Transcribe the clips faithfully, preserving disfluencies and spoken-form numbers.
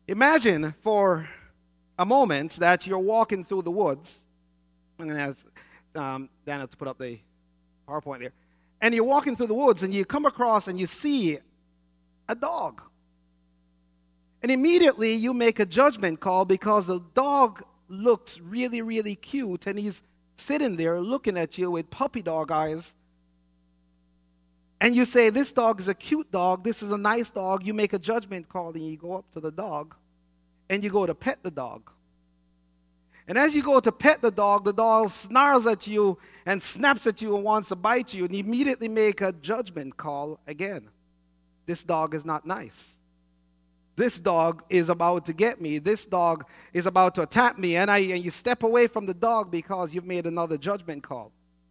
Imagine for a moment that you're walking through the woods. I'm going to ask um, Daniel to put up the PowerPoint there. And you're walking through the woods and you come across and you see a dog. And immediately you make a judgment call because the dog looks really, really cute and he's sitting there looking at you with puppy dog eyes. And you say, this dog is a cute dog, this is a nice dog. You make a judgment call and you go up to the dog and you go to pet the dog. And as you go to pet the dog, the dog snarls at you and snaps at you and wants to bite you. And you immediately make a judgment call again. This dog is not nice. This dog is about to get me. This dog is about to attack me. And, I, and you step away from the dog because you've made another judgment call.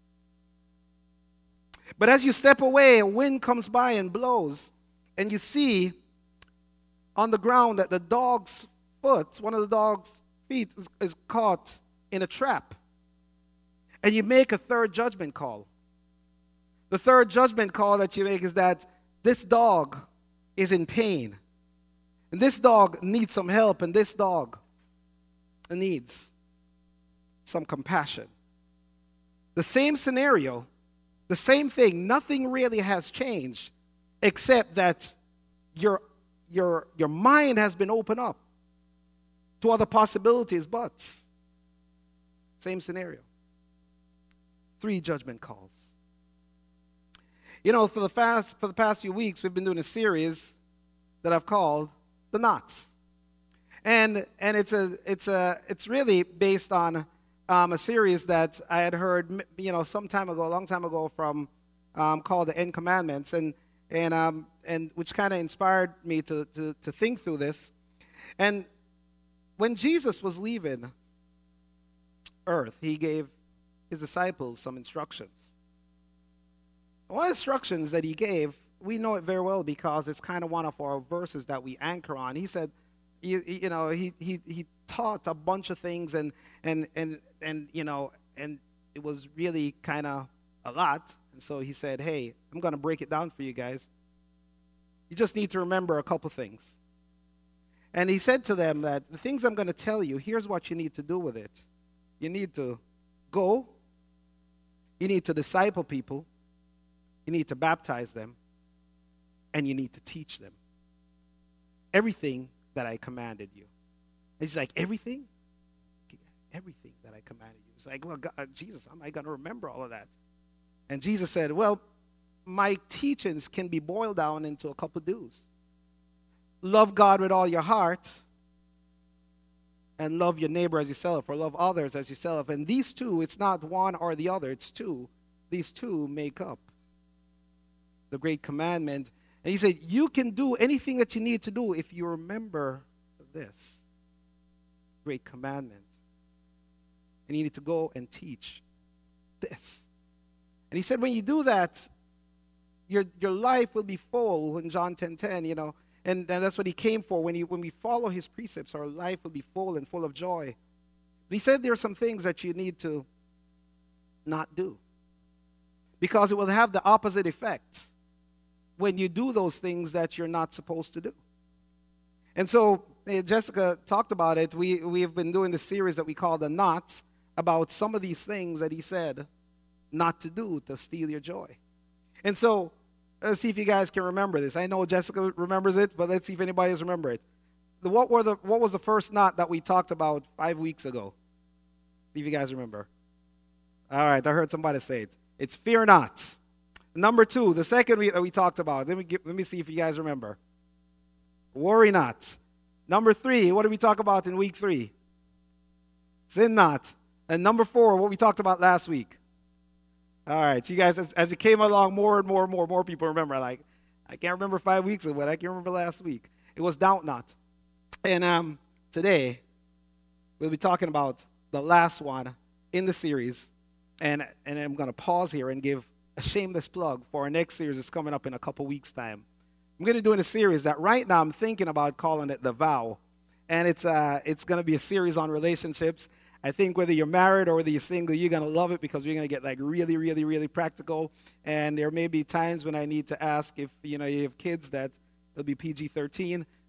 But as you step away, a wind comes by and blows. And you see on the ground that the dog's foot, one of the dog's feet, is, is caught in a trap. And you make a third judgment call. The third judgment call that you make is that this dog is in pain. And this dog needs some help, and this dog needs some compassion. The same scenario, the same thing, nothing really has changed except that your, your, your mind has been opened up to other possibilities, but same scenario. Three judgment calls. You know, for the past, for the past few weeks, we've been doing a series that I've called The Knots. And, and it's, a, it's, a, it's really based on um, a series that I had heard, you know, some time ago, a long time ago, from um, called The Ten Commandments, and, and, um, and which kind of inspired me to, to, to think through this. And when Jesus was leaving earth, he gave his disciples some instructions. One of the instructions that he gave, we know it very well because it's kind of one of our verses that we anchor on. He said, you, you know, he, he, he taught a bunch of things, and, and, and, and, you know, and it was really kind of a lot. And so he said, hey, I'm going to break it down for you guys. You just need to remember a couple things. And he said to them that the things I'm going to tell you, here's what you need to do with it. You need to go. You need to disciple people. You need to baptize them. And you need to teach them everything that I commanded you. And he's like, everything? Everything that I commanded you. It's like, well, God, Jesus, am I going to remember all of that? And Jesus said, well, my teachings can be boiled down into a couple do's. Love God with all your heart, and love your neighbor as yourself, or love others as yourself. And these two, it's not one or the other, it's two. These two make up the great commandment. And he said, you can do anything that you need to do if you remember this great commandment. And you need to go and teach this. And he said, when you do that, your, your life will be full. In John ten ten, you know, and, and that's what he came for. When, he, when we follow his precepts, our life will be full and full of joy. But he said there are some things that you need to not do, because it will have the opposite effect when you do those things that you're not supposed to do. And so uh, Jessica talked about it. We, we have been doing this series that we call The Knots, about some of these things that he said not to do to steal your joy. And so let's see if you guys can remember this. I know Jessica remembers it, but let's see if anybody else remember it. The, what, were the, what was the first knot that we talked about five weeks ago? See if you guys remember. All right, I heard somebody say it. It's fear not. Number two, the second we, that we talked about. Let me, get, let me see if you guys remember. Worry not. Number three, what did we talk about in week three? Sin not. And number four, what we talked about last week. All right, you guys, as, as it came along, more and more and more, more people remember. Like, I can't remember five weeks ago, but I can remember last week. It was doubt not. And um, today, we'll be talking about the last one in the series. And, and I'm going to pause here and give a shameless plug for our next series that's coming up in a couple weeks' time. I'm going to do in a series that right now I'm thinking about calling it The Vow. And it's, uh, it's going to be a series on relationships. I think whether you're married or whether you're single, you're going to love it because you're going to get like really, really, really practical. And there may be times when I need to ask if, you know, you have kids that it'll be P G thirteen.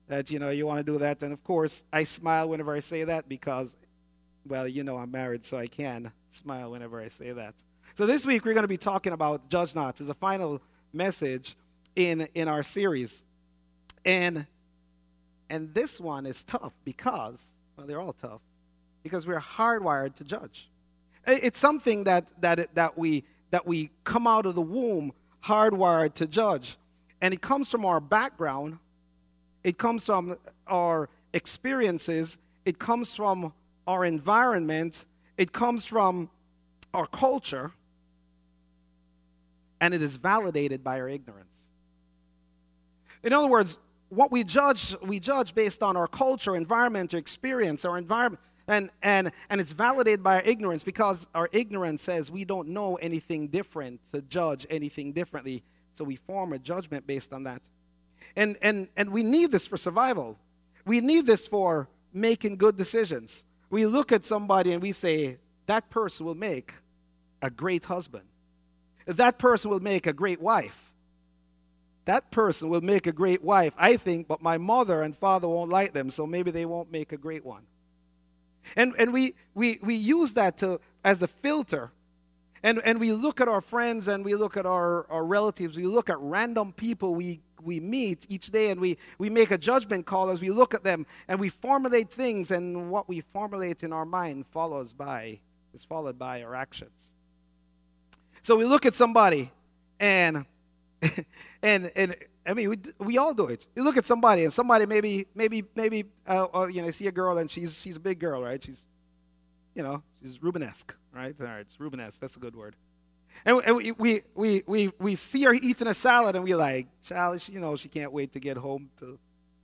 that, you know, you want to do that. And of course, I smile whenever I say that because, well, you know, I'm married, so I can smile whenever I say that. So this week, we're going to be talking about judge not as a final message in, in our series. And, and this one is tough because, well, they're all tough, because we're hardwired to judge. It's something that, that, that, we, that we come out of the womb hardwired to judge. And it comes from our background. It comes from our experiences. It comes from our environment. It comes from our culture. And it is validated by our ignorance. In other words, what we judge, we judge based on our culture, environment, or experience, our environment. And, and, and it's validated by our ignorance because our ignorance says we don't know anything different to judge anything differently. So we form a judgment based on that. And, and, and we need this for survival. We need this for making good decisions. We look at somebody and we say, that person will make a great husband. That person will make a great wife. That person will make a great wife, I think, but my mother and father won't like them, so maybe they won't make a great one. And, and we, we, we use that to, as a filter. And, and we look at our friends and we look at our, our relatives. We look at random people we, we meet each day, and we, we make a judgment call as we look at them. And we formulate things, and what we formulate in our mind follows by, is followed by our actions. So we look at somebody, and, and, and I mean, we, we all do it. You look at somebody, and somebody maybe, maybe, maybe, uh, or, you know, see a girl, and she's she's a big girl, right? She's, you know, she's Rubenesque, right? All right, it's Rubenesque. That's a good word. And, and we, we we we we see her eating a salad, and we're like, child, she, you know, she can't wait to get home to.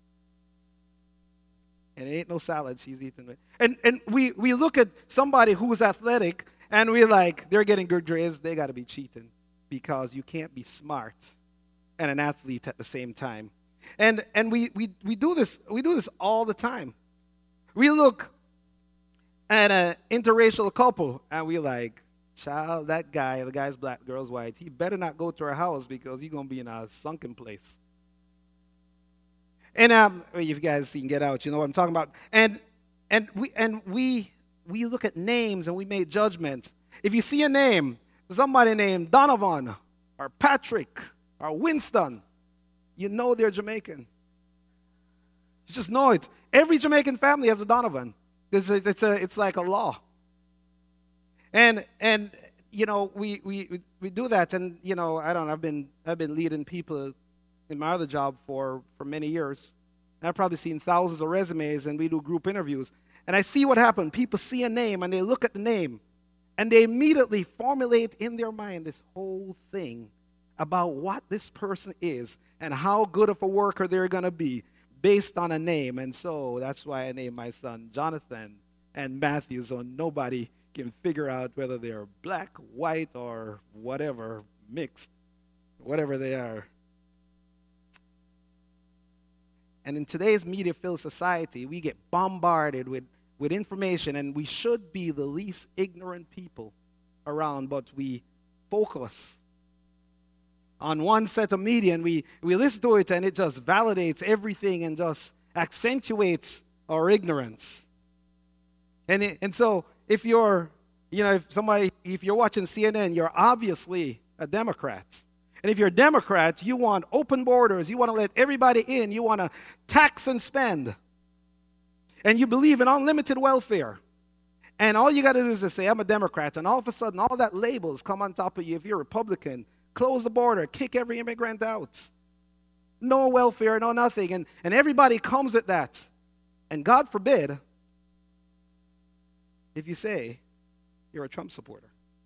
And it ain't no salad she's eating. And and we we look at somebody who's athletic, and we're like, they're getting good grades. They got to be cheating, because you can't be smart and an athlete at the same time. And and we, we, we do this we do this all the time. We look at an interracial couple and we like, child, that guy, the guy's black, the girl's white, he better not go to our house because he's gonna be in a sunken place. And um if you guys can Get Out, you know what I'm talking about. And and we and we we look at names and we make judgment. If you see a name, somebody named Donovan or Patrick or Winston, you know they're Jamaican. You just know it. Every Jamaican family has a Donovan. It's, a, it's, a, it's like a law. And, and you know, we, we, we do that. And, you know, I don't know, I've been, I've been leading people in my other job for, for many years. And I've probably seen thousands of resumes, and we do group interviews. And I see what happens. People see a name, and they look at the name, and they immediately formulate in their mind this whole thing about what this person is and how good of a worker they're going to be based on a name. And so that's why I named my son Jonathan and Matthew, so nobody can figure out whether they're black, white, or whatever, mixed, whatever they are. And in today's media-filled society, we get bombarded with, with information, and we should be the least ignorant people around, but we focus on one set of media, and we, we listen to it, and it just validates everything and just accentuates our ignorance. And, it, and so if you're, you know, if somebody, if you're watching C N N, you're obviously a Democrat. And if you're a Democrat, you want open borders, you want to let everybody in, you want to tax and spend. And you believe in unlimited welfare. And all you got to do is to say, I'm a Democrat, and all of a sudden, all that labels come on top of you. If you're a Republican, close the border, kick every immigrant out. No welfare, no nothing. And, and everybody comes at that. And God forbid, if you say you're a Trump supporter.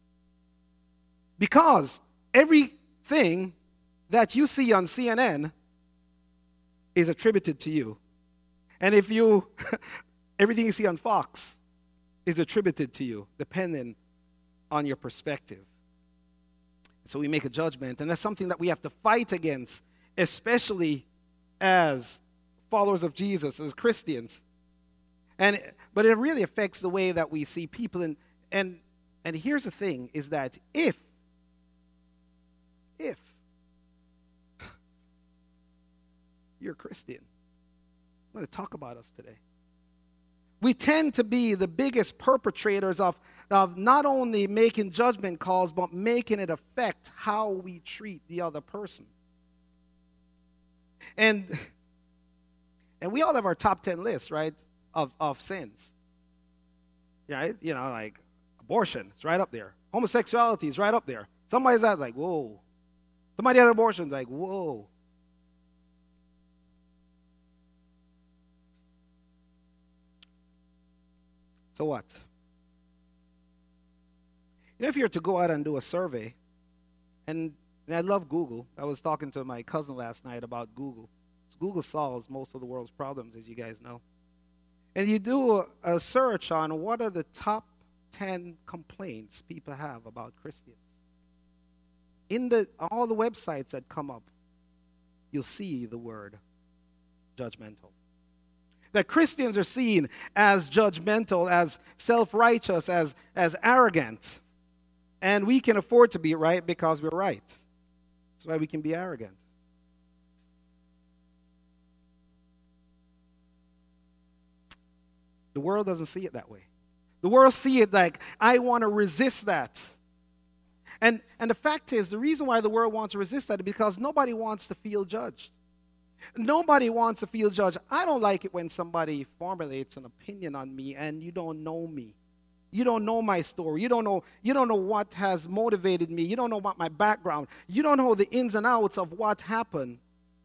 Because everything that you see on C N N is attributed to you. And if you, everything you see on Fox is attributed to you, depending on your perspective. So we make a judgment, and that's something that we have to fight against, especially as followers of Jesus, as Christians. And but it really affects the way that we see people. And and and here's the thing: is that if if you're a Christian, I'm going to talk about us today. We tend to be the biggest perpetrators of, of not only making judgment calls, but making it affect how we treat the other person. And, and we all have our top ten lists, right, of, of sins. Yeah, you know, like abortion is right up there. Homosexuality is right up there. Somebody's like, whoa. Somebody had an abortion is like, whoa. So what? You know, if you were to go out and do a survey, and, and I love Google. I was talking to my cousin last night about Google. Google solves most of the world's problems, as you guys know. And you do a, a search on what are the top ten complaints people have about Christians. In the all the websites that come up, you'll see the word judgmental. That Christians are seen as judgmental, as self-righteous, as, as arrogant. And we can afford to be right because we're right. That's why we can be arrogant. The world doesn't see it that way. The world see it like, I want to resist that. And, and the fact is, the reason why the world wants to resist that is because nobody wants to feel judged. Nobody wants to feel judged. I don't like it when somebody formulates an opinion on me and you don't know me. You don't know my story. You don't know, you don't know what has motivated me. You don't know about my background. You don't know the ins and outs of what happened.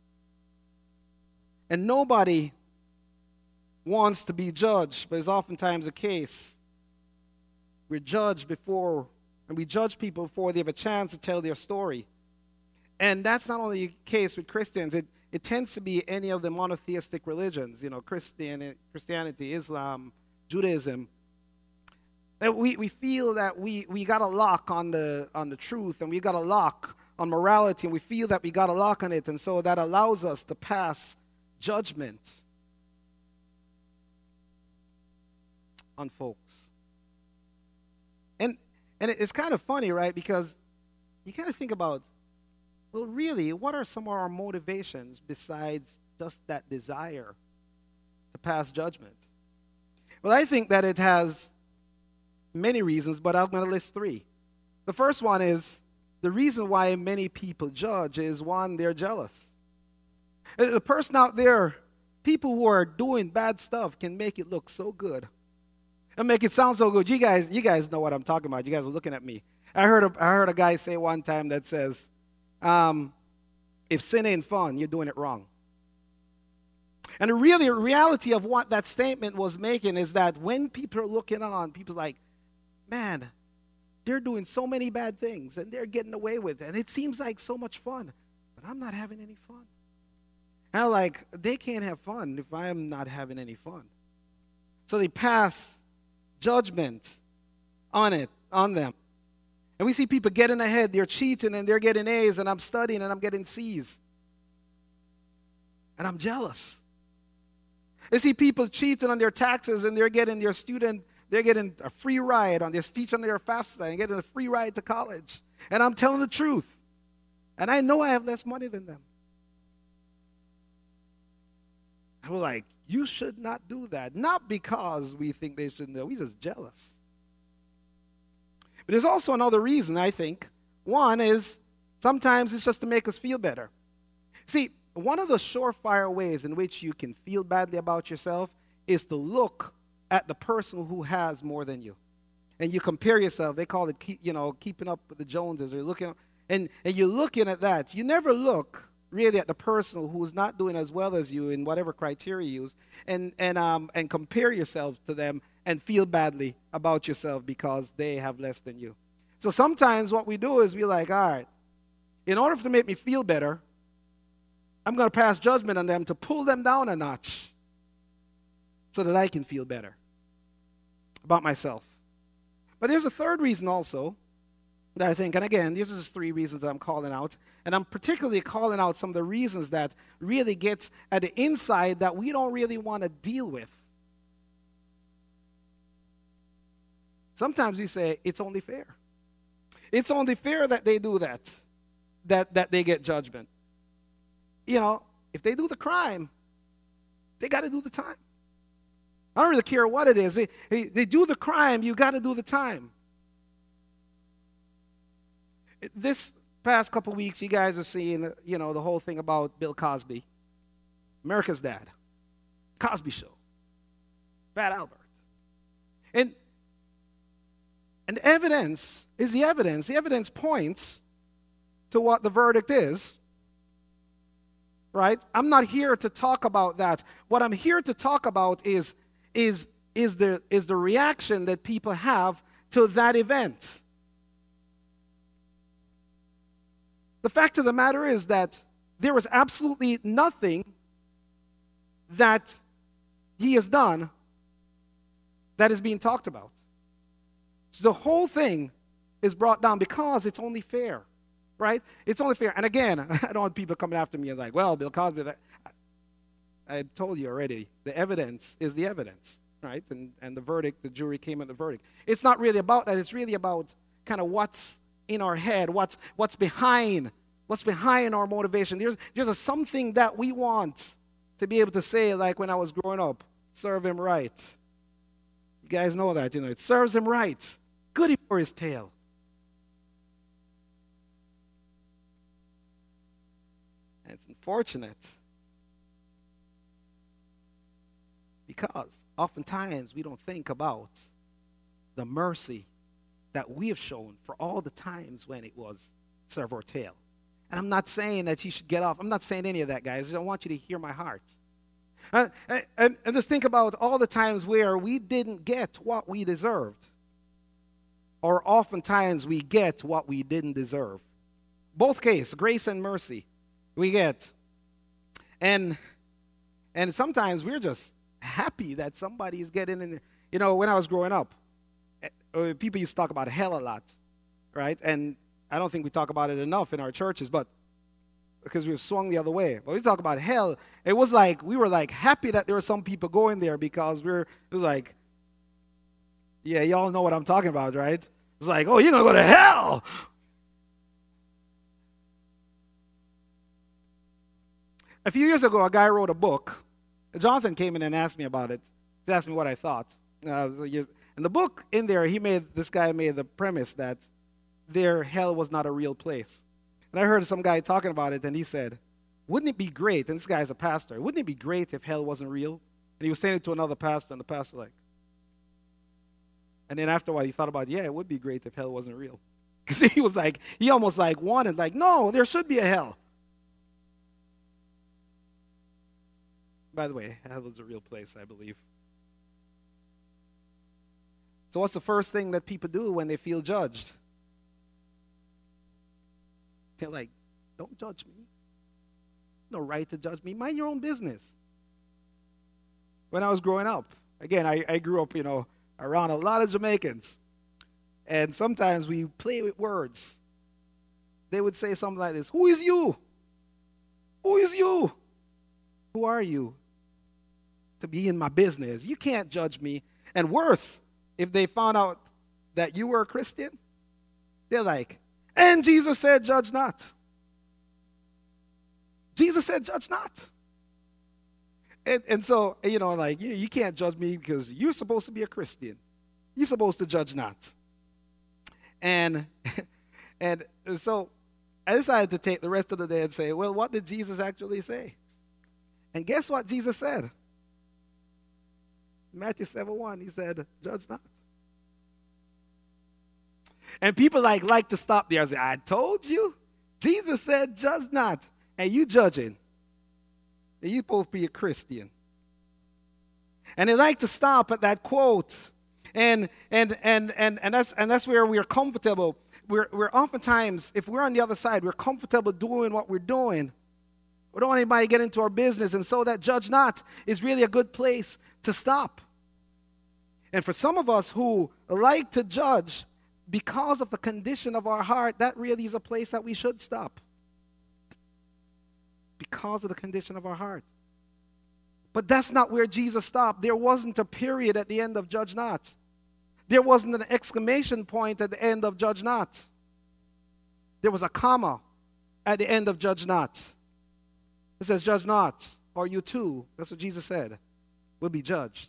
And nobody wants to be judged, but it's oftentimes the case. We're judged before, and we judge people before they have a chance to tell their story. And that's not only the case with Christians. It, it tends to be any of the monotheistic religions, you know, Christian, Christianity, Islam, Judaism. That we, we feel that we, we got a lock on the, on the truth, and we got a lock on morality, and we feel that we got a lock on it, and so that allows us to pass judgment on folks. And, and it's kind of funny, right, because you kind of think about, well, really, what are some of our motivations besides just that desire to pass judgment? Well, I think that it has many reasons, but I'm going to list three. The first one is the reason why many people judge is, one, they're jealous. The person out there, people who are doing bad stuff can make it look so good and make it sound so good. You guys, you guys know what I'm talking about. You guys are looking at me. I heard a, I heard a guy say one time that says, um, if sin ain't fun, you're doing it wrong. And the really reality of what that statement was making is that when people are looking on, people are like, man, they're doing so many bad things and they're getting away with it. And it seems like so much fun, but I'm not having any fun. And I'm like, they can't have fun if I'm not having any fun. So they pass judgment on it, on them. And we see people getting ahead, they're cheating and they're getting A's, and I'm studying and I'm getting C's. And I'm jealous. I see people cheating on their taxes and they're getting their student, they're getting a free ride on their teaching their FAFSA and getting a free ride to college. And I'm telling the truth. And I know I have less money than them. And we're like, you should not do that. Not because we think they shouldn't do it. We're just jealous. But there's also another reason, I think. One is sometimes it's just to make us feel better. See, one of the surefire ways in which you can feel badly about yourself is to look at the person who has more than you. And you compare yourself. They call it, you know, keeping up with the Joneses. Or you're looking, and, and you're looking at that. You never look really at the person who's not doing as well as you in whatever criteria you use, and, and, um, and compare yourself to them and feel badly about yourself because they have less than you. So sometimes what we do is we're like, all right, in order to make me feel better, I'm going to pass judgment on them to pull them down a notch so that I can feel better about myself. But there's a third reason also that I think, and again, these are just three reasons that I'm calling out, and I'm particularly calling out some of the reasons that really gets at the inside that we don't really want to deal with. Sometimes we say, it's only fair. It's only fair that they do that, that, that they get judgment. You know, if they do the crime, they got to do the time. I don't really care what it is. They, they, they do the crime, you got to do the time. This past couple weeks, you guys have seen, you know, the whole thing about Bill Cosby, America's Dad, Cosby Show, Fat Albert. And, and the evidence is the evidence. The evidence points to what the verdict is, right? I'm not here to talk about that. What I'm here to talk about is, is, is, the, is the reaction that people have to that event. The fact of the matter is that there is absolutely nothing that he has done that is being talked about. So the whole thing is brought down because it's only fair, right? It's only fair. And again, I don't want people coming after me and like, well, Bill Cosby, that, I told you already, the evidence is the evidence, right? And, and the verdict, the jury came at the verdict. It's not really about that. It's really about kind of what's in our head, what's, what's behind, what's behind our motivation. There's, there's a something that we want to be able to say, like when I was growing up, serve him right. You guys know that, you know, it serves him right. Goody for his tail. And it's unfortunate because oftentimes we don't think about the mercy that we have shown for all the times when it was serve our tail. And I'm not saying that you should get off. I'm not saying any of that, guys. I want you to hear my heart. Uh, and, and just think about all the times where we didn't get what we deserved. Or oftentimes we get what we didn't deserve. Both cases, grace and mercy, we get. And, and sometimes we're just happy that somebody's getting in. You know, when I was growing up, people used to talk about hell a lot, right? And I don't think we talk about it enough in our churches, but because we've swung the other way. But we talk about hell, it was like, we were like happy that there were some people going there because we're, it was like, yeah, y'all know what I'm talking about, right? It's like, oh, you're going to go to hell. A few years ago, a guy wrote a book. Jonathan came in and asked me about it. He asked me what I thought. Uh, and the book in there, he made, this guy made the premise that their hell was not a real place. And I heard some guy talking about it, and he said, wouldn't it be great, and this guy's a pastor, wouldn't it be great if hell wasn't real? And he was saying it to another pastor, and the pastor like, and then after a while he thought about, yeah, it would be great if hell wasn't real. Because he was like, he almost like wanted, like, no, there should be a hell. By the way, hell is a real place, I believe. So what's the first thing that people do when they feel judged? They're like, don't judge me. No right to judge me. Mind your own business. When I was growing up, again, I, I grew up, you know, around a lot of Jamaicans. And sometimes we play with words. They would say something like this, who is you? Who is you? Who are you to be in my business? You can't judge me. And worse, if they found out that you were a Christian, they're like, and Jesus said, judge not. Jesus said, judge not. And, and so, you know, like, you, you can't judge me because you're supposed to be a Christian. You're supposed to judge not. And, and so I decided to take the rest of the day and say, well, what did Jesus actually say? And guess what Jesus said? Matthew seven one, he said, judge not. And people like like to stop there and say, I told you. Jesus said, judge not. And you judging. And you're supposed to be a Christian. And they like to stop at that quote. And and and and, and that's and that's where we're comfortable. We're we're oftentimes, if we're on the other side, we're comfortable doing what we're doing. We don't want anybody to get into our business. And so that judge not is really a good place to stop. And for some of us who like to judge, because of the condition of our heart, that really is a place that we should stop. Because of the condition of our heart. But that's not where Jesus stopped. There wasn't a period at the end of judge not. There wasn't an exclamation point at the end of judge not. There was a comma at the end of judge not. It says judge not. or you too, that's what Jesus said, will be judged.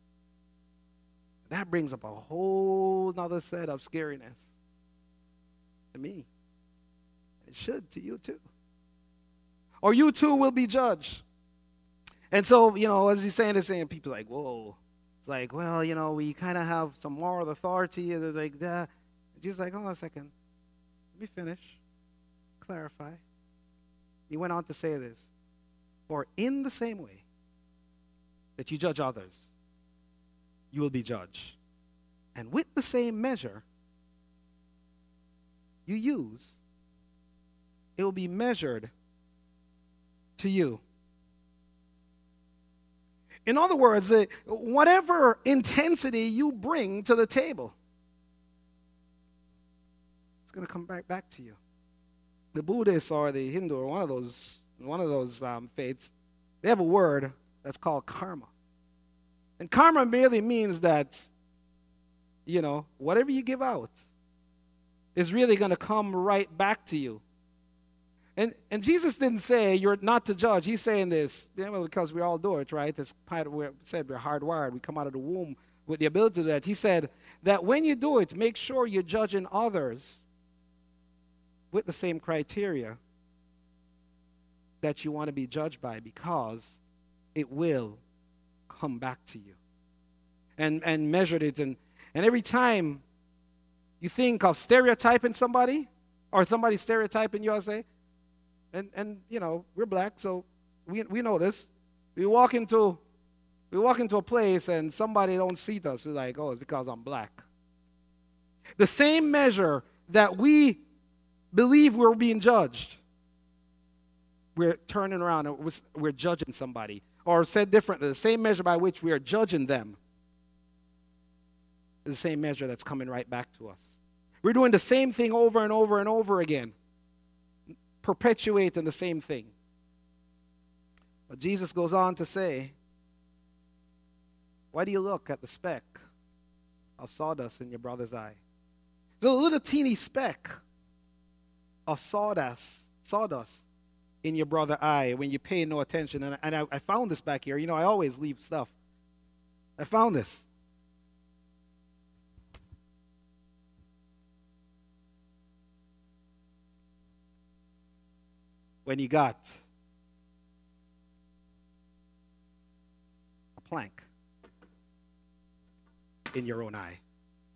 That brings up a whole nother set of scariness to me. It should to you too. Or you too will be judged. And so, you know, as he's saying this, saying people are like, whoa. It's like, well, you know, we kind of have some moral authority. And they're like that. Jesus like, hold on a second. Let me finish. Clarify. He went on to say this. For in the same way that you judge others, you will be judged. And with the same measure you use, it will be measured to you. In other words, uh, whatever intensity you bring to the table, it's going to come back back to you. The Buddhists or the Hindu or one of those one of those um, faiths, they have a word that's called karma. And karma merely means that, you know, whatever you give out is really going to come right back to you. And and Jesus didn't say you're not to judge. He's saying this, you know, because we all do it, right? As we said, we're hardwired. We come out of the womb with the ability to do that. He said that when you do it, make sure you're judging others with the same criteria that you want to be judged by, because it will come back to you. And and measured it. And, and every time you think of stereotyping somebody, or somebody stereotyping you, I say, And, and you know, we're black, so we, we know this. We walk into we walk into a place and somebody don't seat us. We're like, oh, it's because I'm black. The same measure that we believe we're being judged, we're turning around and we're judging somebody. Or said differently, the same measure by which we are judging them is the same measure that's coming right back to us. We're doing the same thing over and over and over again, perpetuating the same thing. But Jesus goes on to say, why do you look at the speck of sawdust in your brother's eye? There's a little teeny speck of sawdust, sawdust in your brother's eye when you pay no attention. And, and I, I found this back here. You know, I always leave stuff. I found this. When you got a plank in your own eye.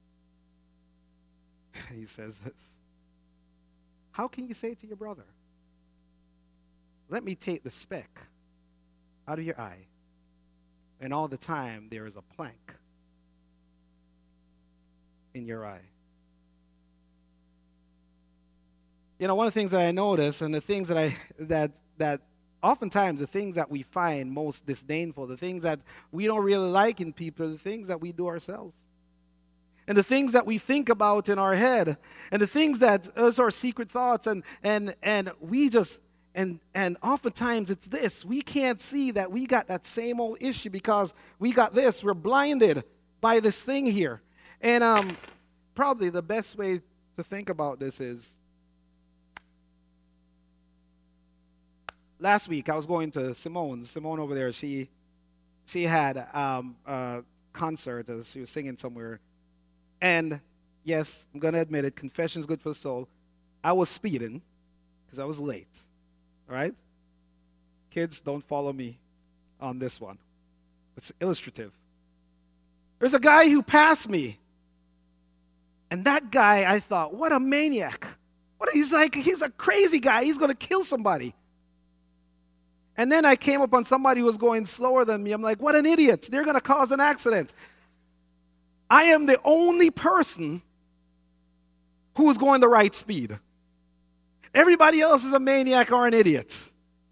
He says this. How can you say to your brother, let me take the speck out of your eye, and all the time there is a plank in your eye? You know, one of the things that I notice, and the things that I that that oftentimes the things that we find most disdainful, the things that we don't really like in people, are the things that we do ourselves. And the things that we think about in our head, and the things that us our secret thoughts, and and and we just and and oftentimes it's this. We can't see that we got that same old issue because we got this. We're blinded by this thing here. And um probably the best way to think about this is, last week, I was going to Simone's. Simone over there, she she had um, a concert as she was singing somewhere. And yes, I'm going to admit it, confession's good for the soul. I was speeding because I was late. All right? Kids, don't follow me on this one. It's illustrative. There's a guy who passed me. And that guy, I thought, what a maniac. What, he's like, he's a crazy guy. He's going to kill somebody. And then I came upon somebody who was going slower than me. I'm like, what an idiot. They're going to cause an accident. I am the only person who is going the right speed. Everybody else is a maniac or an idiot.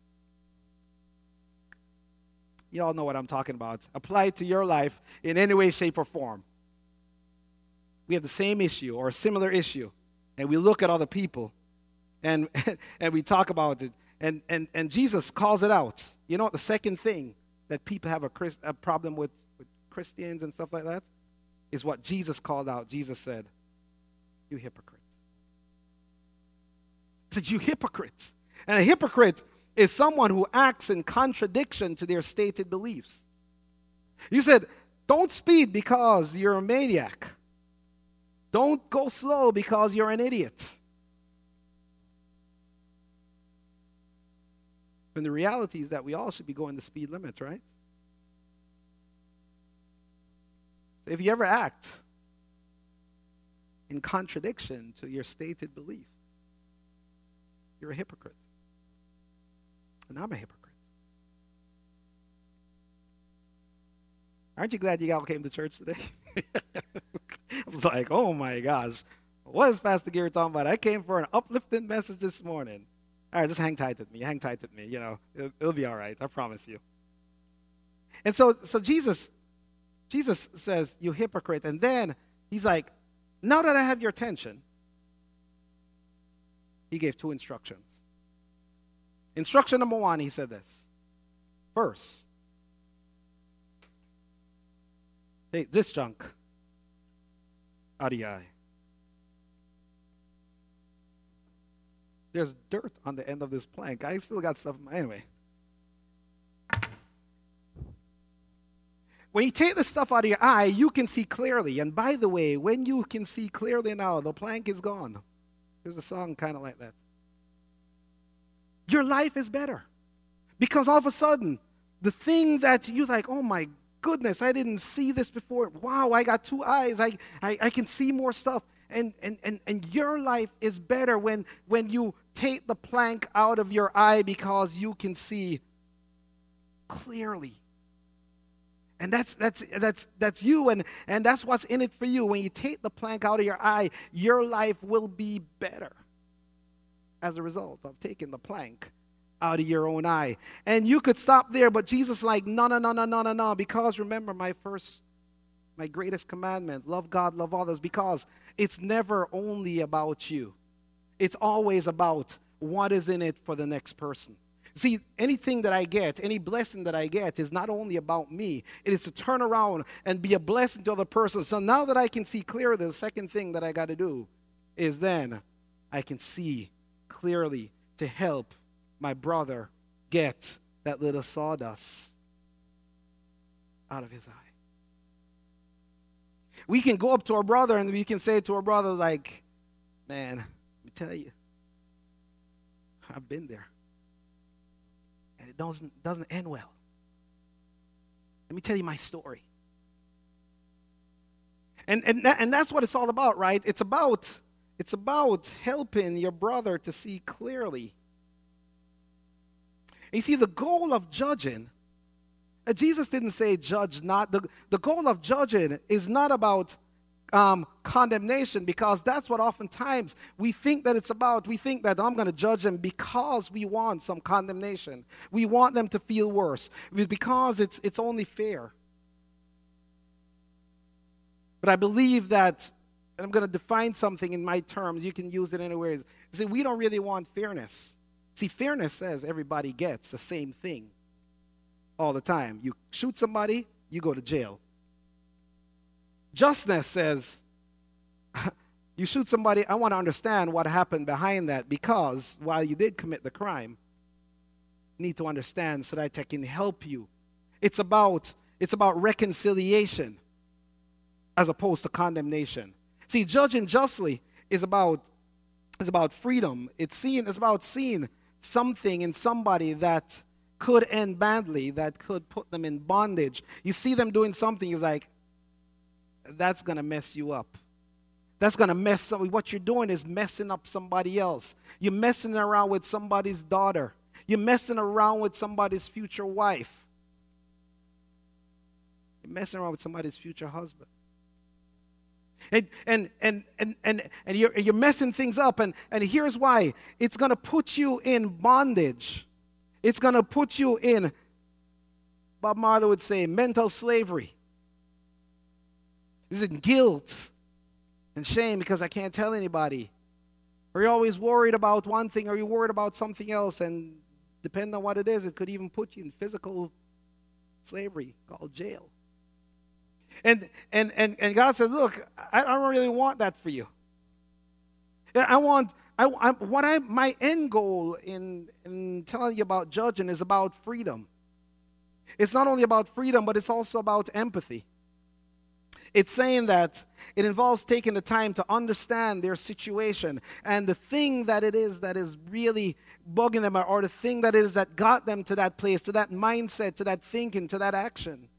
You all know what I'm talking about. Apply it to your life in any way, shape, or form. We have the same issue or a similar issue, and we look at other people, and, and we talk about it. And, and, and Jesus calls it out. You know what the second thing that people have a, Christ, a problem with, with Christians and stuff like that is what Jesus called out. Jesus said, you hypocrite. He said, you hypocrites. And a hypocrite is someone who acts in contradiction to their stated beliefs. You said, don't speed because you're a maniac. Don't go slow because you're an idiot. And the reality is that we all should be going the speed limit, right? If you ever act in contradiction to your stated belief, you're a hypocrite. And I'm a hypocrite. Aren't you glad you all came to church today? I was like, oh my gosh, what is Pastor Gary talking about? I came for an uplifting message this morning. All right, just hang tight with me. Hang tight with me. You know, it'll, it'll be all right. I promise you. And so, so Jesus, Jesus says, you hypocrite. And then he's like, now that I have your attention, he gave two instructions. Instruction number one, he said this. First, take this junk out of your eye. There's dirt on the end of this plank. I still got stuff in my, anyway. When you take the stuff out of your eye, you can see clearly. And by the way, when you can see clearly now, the plank is gone. There's a song kind of like that. Your life is better. Because all of a sudden, the thing that you're like, oh my goodness, I didn't see this before. Wow, I got two eyes. I, I, I can see more stuff. And, and, and, and your life is better when, when you take the plank out of your eye because you can see clearly. And that's, that's, that's, that's you, and, and that's what's in it for you. When you take the plank out of your eye, your life will be better as a result of taking the plank out of your own eye. And you could stop there, but Jesus is like, no, no, no, no, no, no, no, because remember my first, my greatest commandment, love God, love others, because it's never only about you. It's always about what is in it for the next person. See, anything that I get, any blessing that I get is not only about me. It is to turn around and be a blessing to other persons. So now that I can see clearly, the second thing that I got to do is then I can see clearly to help my brother get that little sawdust out of his eye. We can go up to our brother and we can say to our brother, like, man, let me tell you, I've been there. And it doesn't, doesn't end well. Let me tell you my story. And, and, that, and that's what it's all about, right? It's about, it's about helping your brother to see clearly. And you see, the goal of judging, uh, Jesus didn't say judge not. The, the goal of judging is not about um, condemnation, because that's what oftentimes we think that it's about. We think that I'm going to judge them because we want some condemnation. We want them to feel worse because it's, it's only fair. But I believe that, and I'm going to define something in my terms, you can use it anywhere. See, we don't really want fairness. See, fairness says everybody gets the same thing all the time. You shoot somebody, you go to jail. Justness says, you shoot somebody, I want to understand what happened behind that, because while you did commit the crime, you need to understand so that I can help you. It's about, it's about reconciliation as opposed to condemnation. See, judging justly is about, is about freedom. It's, seeing, it's about seeing something in somebody that could end badly, that could put them in bondage. You see them doing something, it's like, that's going to mess you up. That's going to mess up. What you're doing is messing up somebody else. You're messing around with somebody's daughter. You're messing around with somebody's future wife. You're messing around with somebody's future husband. And and and and and, and you're, you're messing things up. And, and here's why. It's going to put you in bondage. It's going to put you in, Bob Marley would say, mental slavery. Is it guilt and shame because I can't tell anybody? Or you're always worried about one thing, or you're worried about something else, and depending on what it is, it could even put you in physical slavery called jail. And and and, and God says, look, I don't really want that for you. I want I, I, what I, my end goal in, in telling you about judging is about freedom. It's not only about freedom, but it's also about empathy. It's saying that it involves taking the time to understand their situation and the thing that it is that is really bugging them, or the thing that it is that got them to that place, to that mindset, to that thinking, to that action.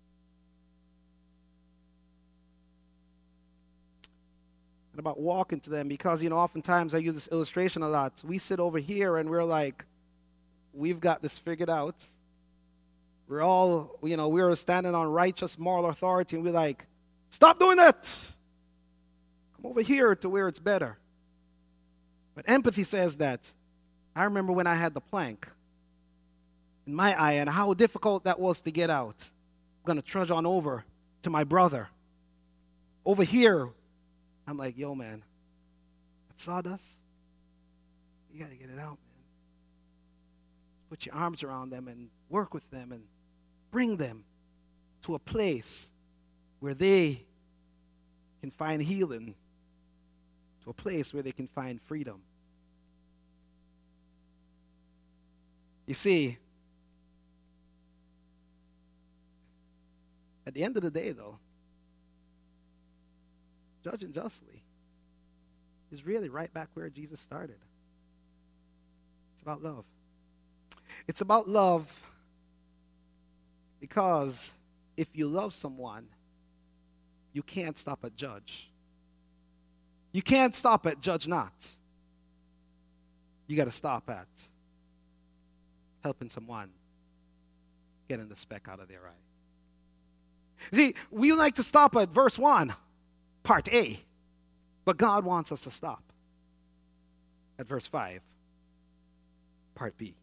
And about walking to them, because, you know, oftentimes I use this illustration a lot. We sit over here and we're like, we've got this figured out. We're all, you know, we're standing on righteous moral authority, and we're like, stop doing that. Come over here to where it's better. But empathy says that. I remember when I had the plank in my eye and how difficult that was to get out. I'm going to trudge on over to my brother. Over here, I'm like, yo, man, that sawdust, you got to get it out, man. Put your arms around them and work with them and bring them to a place where they can find healing, to a place where they can find freedom. You see, at the end of the day, though, judging justly is really right back where Jesus started. It's about love. It's about love because if you love someone, you can't stop at judge. You can't stop at judge not. You got to stop at helping someone getting the speck out of their eye. See, we like to stop at verse one, part A, but God wants us to stop at verse five, part B.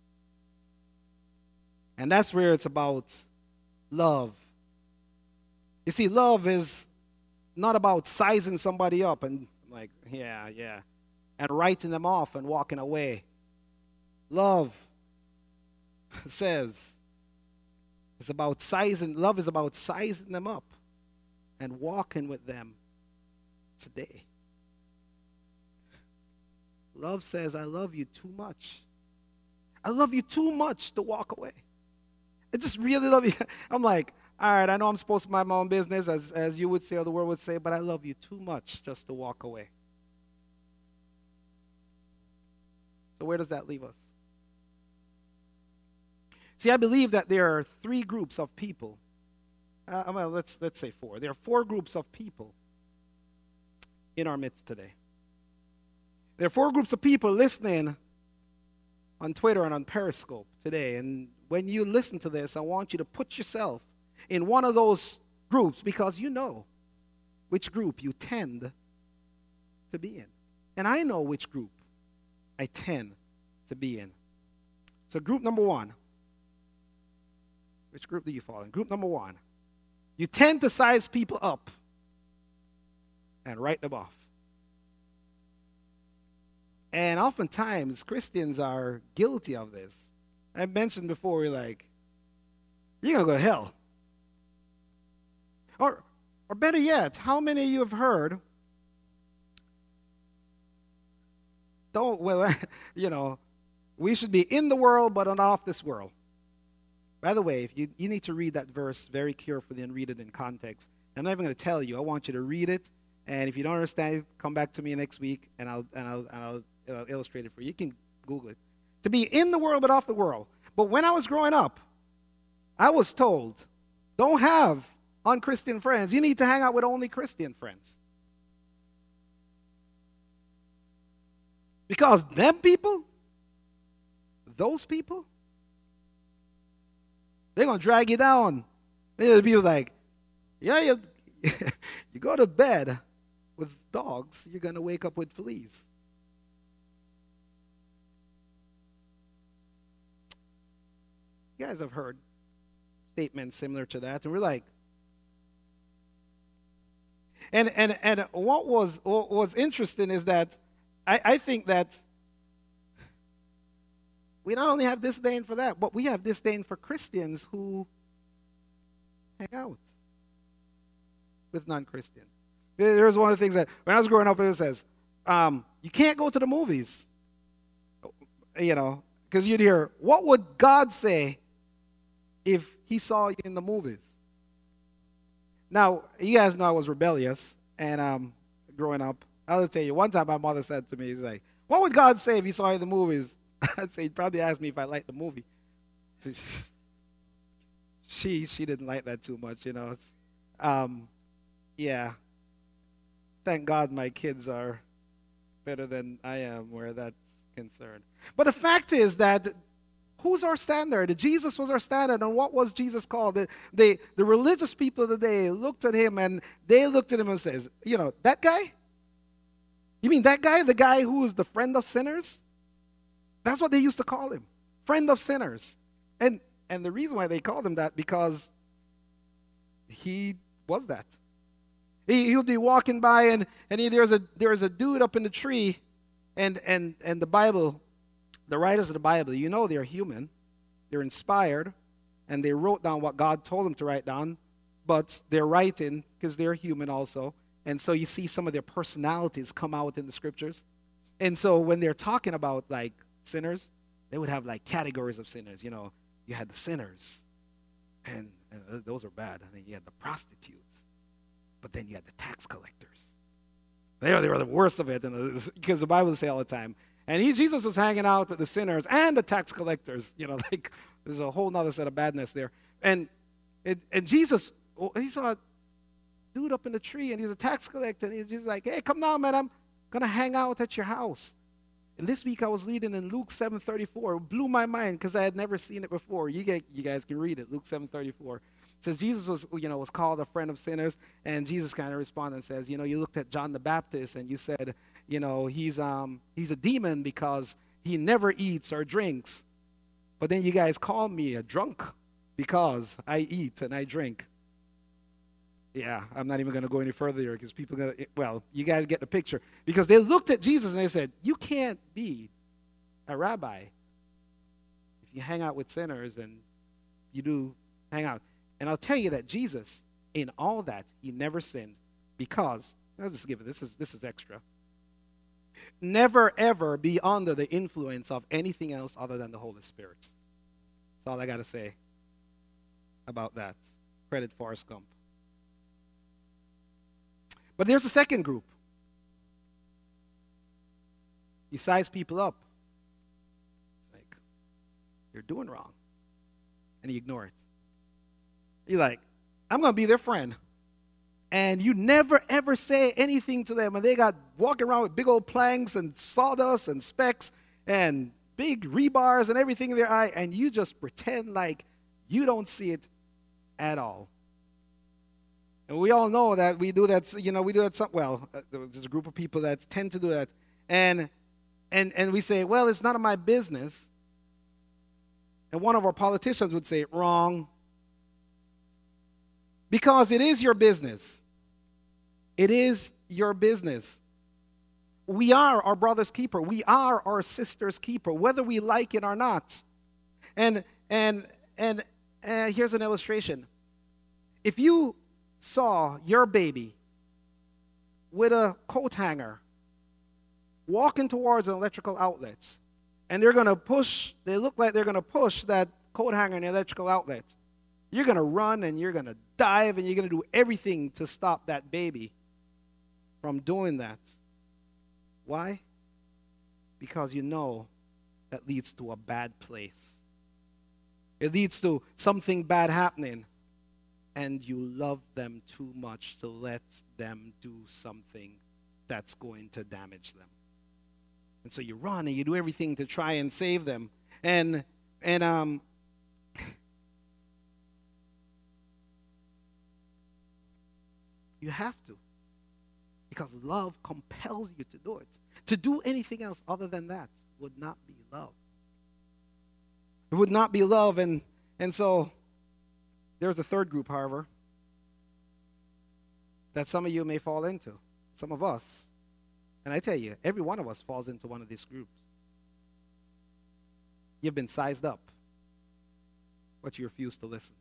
And that's where it's about love. You see, love is not about sizing somebody up and like, yeah, yeah, and writing them off and walking away. Love says it's about sizing, love is about sizing them up and walking with them today. Love says, I love you too much. I love you too much to walk away. I just really love you. I'm like, all right, I know I'm supposed to mind my own business, as, as you would say or the world would say, but I love you too much just to walk away. So where does that leave us? See, I believe that there are three groups of people. Uh, well, let's, let's say four. There are four groups of people in our midst today. There are four groups of people listening on Twitter and on Periscope today. And when you listen to this, I want you to put yourself in one of those groups because you know which group you tend to be in. And I know which group I tend to be in. So group number one. Which group do you fall in? Group number one. You tend to size people up and write them off. And oftentimes, Christians are guilty of this. I mentioned before, we're like, you're going to go to hell. Or, or better yet, how many of you have heard, don't, well, you know, we should be in the world but not of this world. By the way, if you, you need to read that verse very carefully and read it in context. I'm not even going to tell you. I want you to read it. And if you don't understand it, come back to me next week, and I'll, and I'll, and I'll, I'll illustrate it for you. You can Google it. To be in the world but off the world. But when I was growing up, I was told, don't have unchristian friends. You need to hang out with only Christian friends. Because them people, those people, they're going to drag you down. They'll be like, yeah, you, you go to bed with dogs, you're going to wake up with fleas. You guys have heard statements similar to that, and we're like, and and and what was what was interesting is that I, I think that we not only have disdain for that, but we have disdain for Christians who hang out with non-Christians. There's one of the things that when I was growing up, it says, Um, you can't go to the movies, you know, because you'd hear, what would God say if he saw you in the movies? Now, you guys know I was rebellious, and um, growing up, I'll tell you, one time my mother said to me, she's like, what would God say if he saw you in the movies? I'd say he'd probably ask me if I liked the movie. So she she didn't like that too much, you know. It's, um, yeah. Thank God my kids are better than I am where that's concerned. But the fact is that who's our standard? Jesus was our standard, and what was Jesus called? The, the, the religious people of the day looked at him, and they looked at him and says, you know, that guy? You mean that guy? The guy who is the friend of sinners? That's what they used to call him, friend of sinners. And and the reason why they called him that, because he was that. He, he would be walking by, and, and he, there's a there's a dude up in the tree, and and and the Bible, the writers of the Bible, you know they're human, they're inspired, and they wrote down what God told them to write down, but they're writing because they're human also. And so you see some of their personalities come out in the scriptures. And so when they're talking about like sinners, they would have like categories of sinners. You know, you had the sinners, and, and those are bad. And then you had the prostitutes, but then you had the tax collectors. They were, they were the worst of it, and because the Bible will say all the time. And he, Jesus was hanging out with the sinners and the tax collectors. You know, like there's a whole other set of badness there. And it, and Jesus, he saw dude up in the tree, and he's a tax collector, and he's just like, hey, come down, man, I'm going to hang out at your house. And this week I was reading in Luke seven thirty-four. It blew my mind because I had never seen it before. You, get, you guys can read it, Luke seven thirty-four. It says Jesus was, you know, was called a friend of sinners, and Jesus kind of responded and says, you know, you looked at John the Baptist, and you said, you know, he's, um, he's a demon because he never eats or drinks. But then you guys call me a drunk because I eat and I drink. Yeah, I'm not even going to go any further here because people are going to, well, you guys get the picture. Because they looked at Jesus and they said, you can't be a rabbi if you hang out with sinners and you do hang out. And I'll tell you that Jesus, in all that, he never sinned because, let's just give it, this is, this is extra. Never, ever be under the influence of anything else other than the Holy Spirit. That's all I got to say about that. Credit Forrest Gump. But there's a second group. You size people up. It's like, you're doing wrong. And you ignore it. You're like, I'm going to be their friend. And you never, ever say anything to them. And they got walking around with big old planks and sawdust and specks and big rebars and everything in their eye. And you just pretend like you don't see it at all. And we all know that we do that, you know, we do that, some, well, uh, there's a group of people that tend to do that. And, and, and we say, well, it's none of my business. And one of our politicians would say, wrong. Because it is your business. It is your business. We are our brother's keeper. We are our sister's keeper, whether we like it or not. And, and, and uh, here's an illustration. If you saw your baby with a coat hanger walking towards an electrical outlet, and they're going to push, they look like they're going to push that coat hanger in the electrical outlet, you're going to run and you're going to dive and you're going to do everything to stop that baby from doing that. Why? Because you know that leads to a bad place. It leads to something bad happening. And you love them too much to let them do something that's going to damage them. And so you run and you do everything to try and save them. And and um you have to. Because love compels you to do it. To do anything else other than that would not be love. It would not be love. And, and so there's a third group, however, that some of you may fall into. Some of us. And I tell you, every one of us falls into one of these groups. You've been sized up, but you refuse to listen.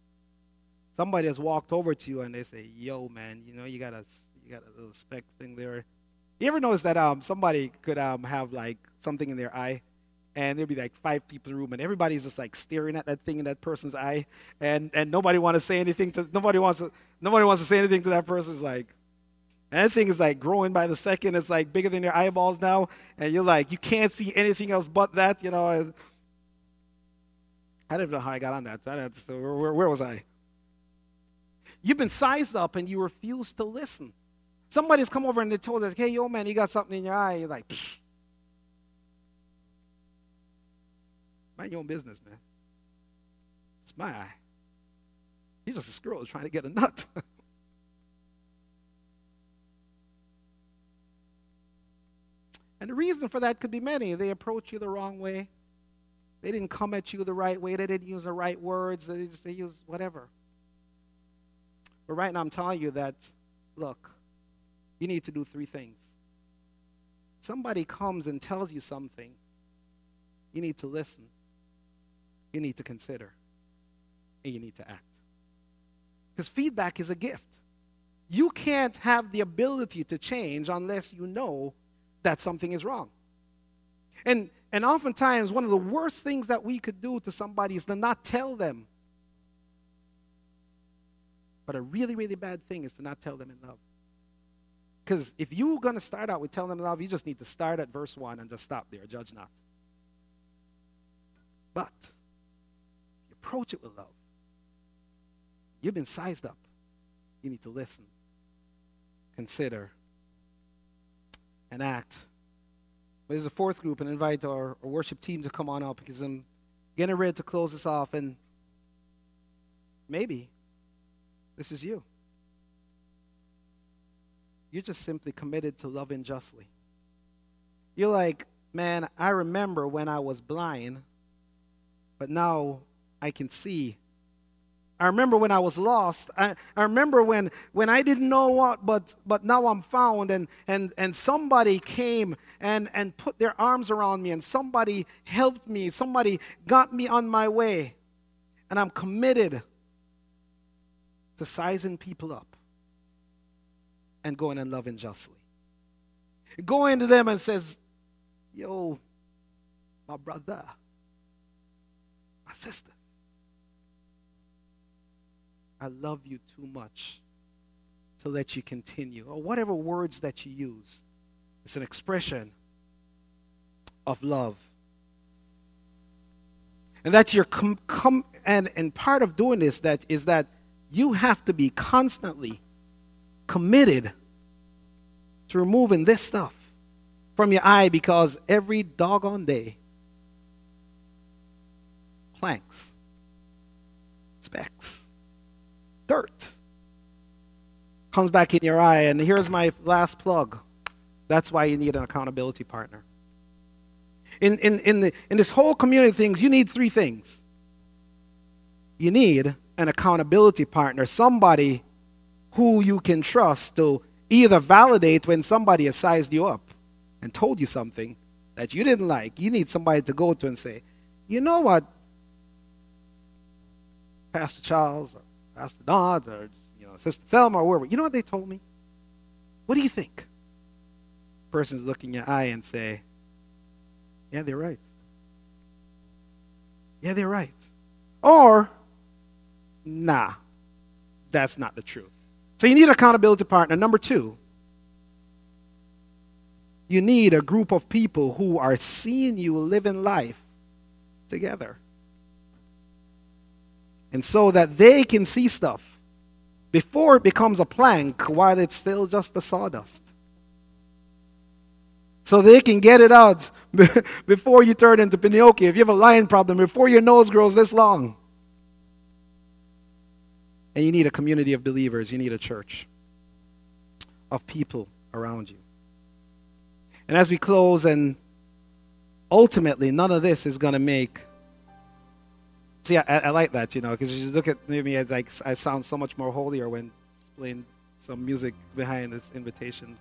Somebody has walked over to you and they say, yo, man, you know, you got a, you got a little speck thing there. You ever notice that um, somebody could um, have like something in their eye, and there'd be like five people in the room, and everybody's just like staring at that thing in that person's eye, and, and nobody wants to say anything to nobody wants to nobody wants to say anything to that person's like, and that thing is like growing by the second. It's like bigger than your eyeballs now, and you're like you can't see anything else but that. You know, I, I don't even know how I got on that. I don't, so where, where, where was I? You've been sized up, and you refuse to listen. Somebody's come over and they told us, hey, yo, man, you got something in your eye. You're like, pfft. Mind your own business, man. It's my eye. He's just a squirrel trying to get a nut. And the reason for that could be many. They approach you the wrong way. They didn't come at you the right way. They didn't use the right words. They just they used whatever. But right now I'm telling you that, look, you need to do three things. Somebody comes and tells you something. You need to listen. You need to consider. And you need to act. Because feedback is a gift. You can't have the ability to change unless you know that something is wrong. And, and oftentimes, one of the worst things that we could do to somebody is to not tell them. But a really, really bad thing is to not tell them in love. Because if you're going to start out with telling them love, you just need to start at verse one and just stop there. Judge not. But if you approach it with love, you've been sized up. You need to listen, consider, and act. But there's a fourth group, and invite our, our worship team to come on up because I'm getting ready to close this off. And maybe this is you. You're just simply committed to loving justly. You're like, man, I remember when I was blind, but now I can see. I remember when I was lost. I, I remember when, when I didn't know what, but, but now I'm found, and, and, and somebody came and, and put their arms around me, and somebody helped me. Somebody got me on my way. And I'm committed to sizing people up and going and loving justly. Going to them and says, yo, my brother, my sister, I love you too much to let you continue. Or whatever words that you use. It's an expression of love. And that's your com, com and, and part of doing this that is that you have to be constantly committed to removing this stuff from your eye, because every doggone day, planks, specks, dirt comes back in your eye. And here's my last plug. That's why you need an accountability partner. In, in, in, the, in this whole community of things, you need three things. You need an accountability partner, somebody who you can trust to either validate when somebody has sized you up and told you something that you didn't like. You need somebody to go to and say, you know what, Pastor Charles or Pastor Dodd or you know, Sister Thelma or whoever, you know what they told me? What do you think? Person's looking in your eye and say, yeah, they're right. Yeah, they're right. Or, nah, that's not the truth. So you need an accountability partner. Number two, you need a group of people who are seeing you living life together. And so that they can see stuff before it becomes a plank while it's still just the sawdust. So they can get it out before you turn into Pinocchio. If you have a lion problem, before your nose grows this long. And you need a community of believers. You need a church of people around you. And as we close, and ultimately, none of this is going to make... See, I, I like that, you know, because you look at me, it's like I sound so much more holier when playing some music behind this invitation.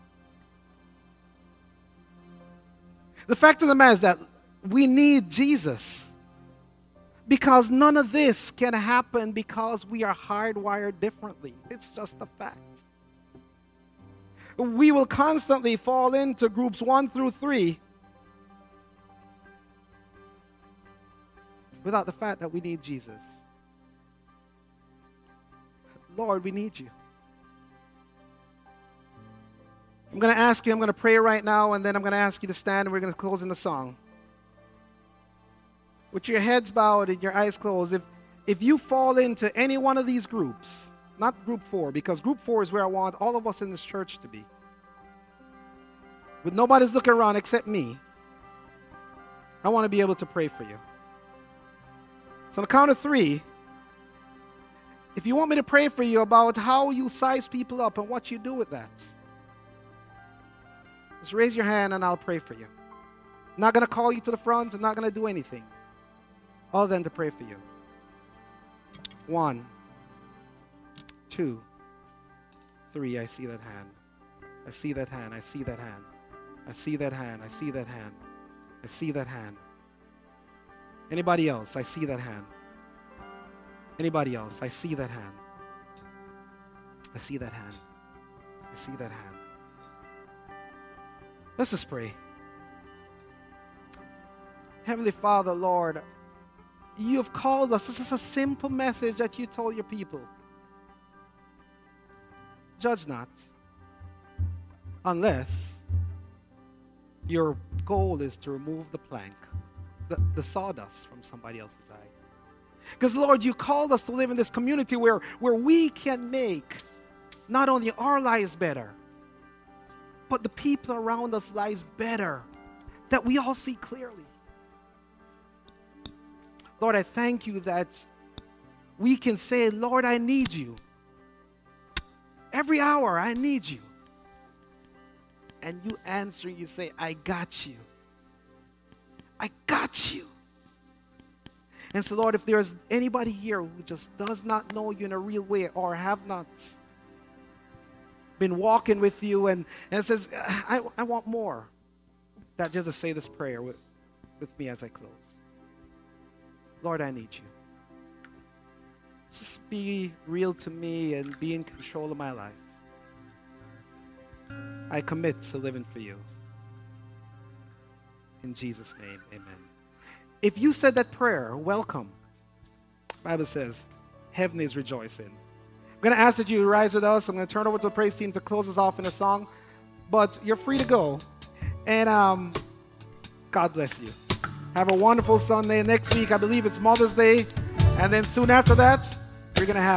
The fact of the matter is that we need Jesus, because none of this can happen because we are hardwired differently. It's just a fact. we will constantly fall into groups one through three without the fact that we need Jesus. Lord, we need you. I'm going to ask you, I'm going to pray right now, and then I'm going to ask you to stand, and we're going to close in the song. With your heads bowed and your eyes closed, if, if you fall into any one of these groups, not group four, because group four is where I want all of us in this church to be, with nobody's looking around except me, I want to be able to pray for you. So on the count of three, if you want me to pray for you about how you size people up and what you do with that, just raise your hand and I'll pray for you. I'm not going to call you to the front. I'm not going to do anything other than to pray for you. One, two, three. I see that hand. I see that hand. I see that hand. I see that hand. I see that hand. I see that hand. Anybody else? I see that hand. Anybody else? I see that hand. I see that hand. I see that hand. Let's just pray. Heavenly Father, Lord, you have called us. This is a simple message that you told your people. Judge not, unless your goal is to remove the plank, the, the sawdust from somebody else's eye. Because, Lord, you called us to live in this community where, where we can make not only our lives better, but the people around us lives better, that we all see clearly. Lord, I thank you that we can say, Lord, I need you. Every hour, I need you. And you answer, you say, I got you. I got you. And so, Lord, if there's anybody here who just does not know you in a real way or have not been walking with you and, and says, I, I want more, that just to say this prayer with, with me as I close. Lord, I need you. Just be real to me and be in control of my life. I commit to living for you. In Jesus' name, amen. If you said that prayer, welcome. The Bible says, heaven is rejoicing. I'm going to ask that you rise with us. I'm going to turn over to the praise team to close us off in a song. But you're free to go. And um, God bless you. Have a wonderful Sunday. Next week, I believe it's Mother's Day. And then soon after that, we're going to have